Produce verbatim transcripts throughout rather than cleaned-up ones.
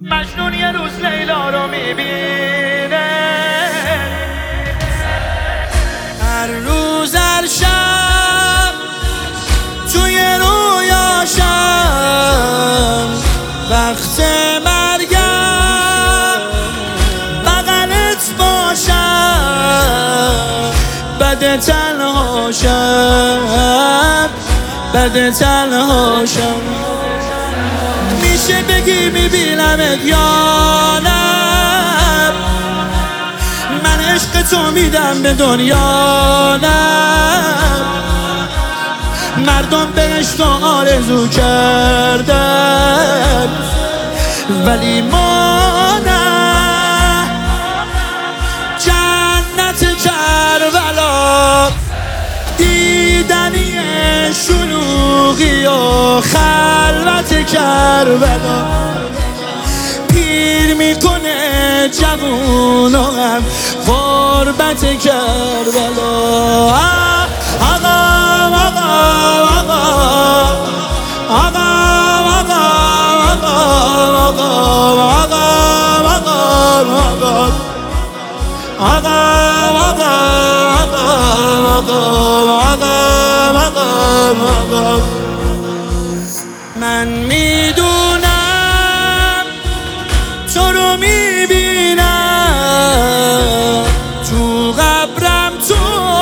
مجنون یه روز لیلا رو میبینه، هر روز هر شب توی رویاشم، وقت مرگم بغلت باشم، بد تنهاشم بد تنهاشم. میشه بگی میبینمت یا نه؟ من عشق تو میدم به دنیا نه؟ مردم بهشت آرزو کردن ولی ما نه. جنت کربلا دیدنی شلوغی و خلوت کربلا، پیر میکنه جوون و هم غربت کربلا. آقا آقا آقا آقا آقا آقا. من میدونم تو رو میبینم، تو قبرم تو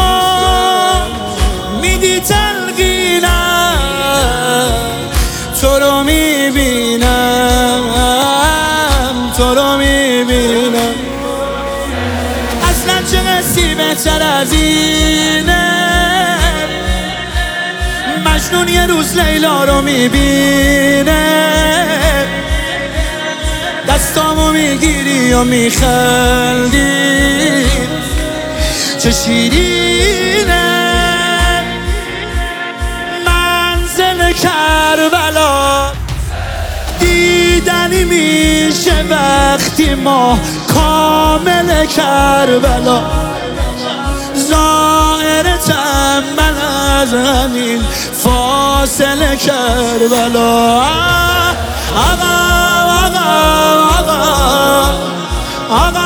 میدی تلقینم، تو رو میبینم تو رو میبینم. اصلا چه قصی بهتر از اینه؟ مجنون یه روز لیلا رو میبینه، دستامو میگیری و میخندی، چه شیرینه منزل کربلا. دیدنی میشه وقتی ما کامل کربلا، ظاهرتم من از همین فاصله کربلا. آقا آقا آقا آقا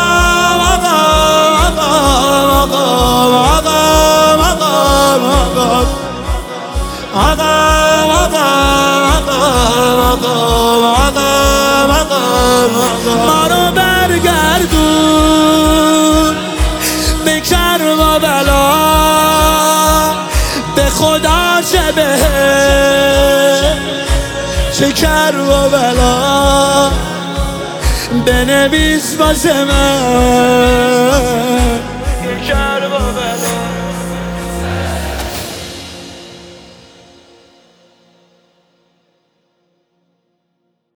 ما رو برگردون به کربلا، به خدا چه بهه چه کربلا، بنویس واسه من کربلا.